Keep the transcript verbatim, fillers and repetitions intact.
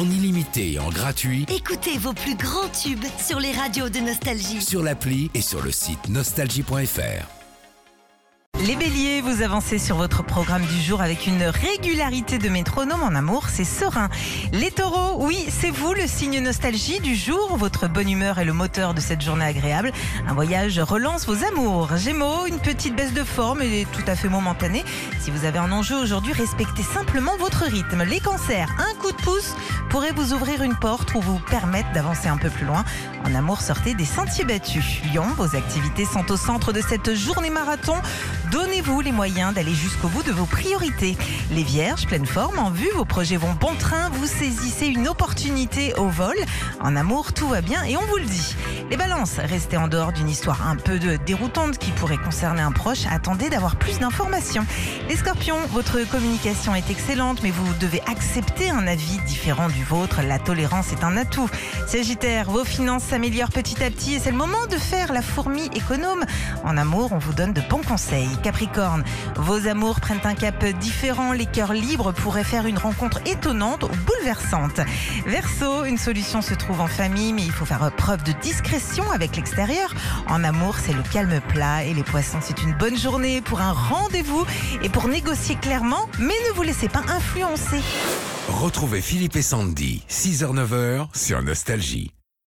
en illimité et en gratuit Écoutez vos plus grands tubes sur les radios de Nostalgie. sur l'appli et sur le site nostalgie point f r. Les béliers, vous avancez sur votre programme du jour avec une régularité de métronome en amour, c'est serein. Les taureaux, oui, c'est vous le signe nostalgie du jour. Votre bonne humeur est le moteur de cette journée agréable. Un voyage relance vos amours. Gémeaux, une petite baisse de forme est tout à fait momentanée. Si vous avez un enjeu aujourd'hui, respectez simplement votre rythme. Les cancers, un coup de pouce pourrait vous ouvrir une porte ou vous permettre d'avancer un peu plus loin. En amour, sortez des sentiers battus. Lion, vos activités sont au centre de cette journée marathon. Donnez-vous les moyens d'aller jusqu'au bout de vos priorités. Les vierges, pleine forme, en vue, vos projets vont bon train, vous saisissez une opportunité au vol. En amour, tout va bien et on vous le dit. Les balances, restez en dehors d'une histoire un peu de déroutante qui pourrait concerner un proche. Attendez d'avoir plus d'informations. Les scorpions, votre communication est excellente, mais vous devez accepter un avis différent du vôtre. La tolérance est un atout. Sagittaire, vos finances s'améliorent petit à petit et c'est le moment de faire la fourmi économe. En amour, on vous donne de bons conseils. Capricorne, vos amours prennent un cap différent. Les cœurs libres pourraient faire une rencontre étonnante ou bouleversante. Verseau, une solution se trouve en famille, mais il faut faire preuve de discrétion avec l'extérieur. En amour, c'est le calme plat. Et les poissons, c'est une bonne journée pour un rendez-vous et pour négocier clairement, mais ne vous laissez pas influencer. Retrouvez Philippe et Sandy, six heures neuf heures sur Nostalgie.